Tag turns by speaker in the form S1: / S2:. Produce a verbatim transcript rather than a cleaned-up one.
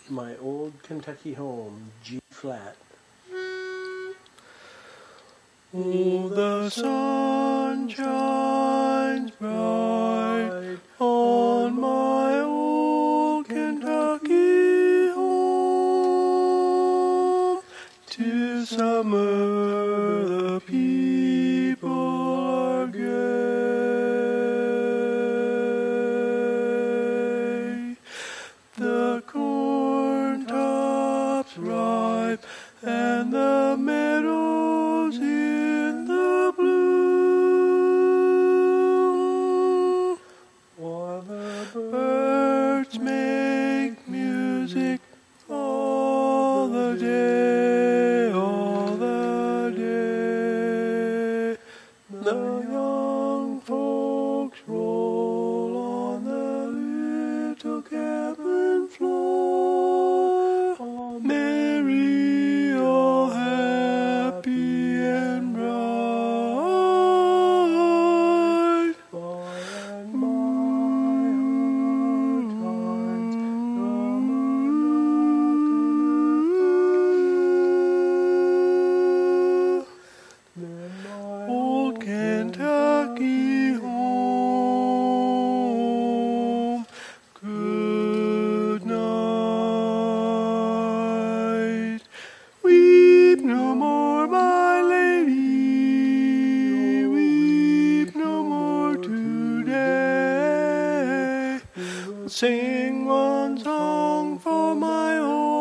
S1: My Old Kentucky Home, G flat.
S2: Oh, the sun shines bright on my old Kentucky home. 'Tis summer, the people are gay. The corn tops ripe and the meadows in the bloom. While the birds make music all the day, all the day. The young folks roll on the little cabin floor, all merry, all happy and bright. By and by heart finds old Kentucky home. Good night. Weep no more, my lady. Weep no more today. Sing one song for my old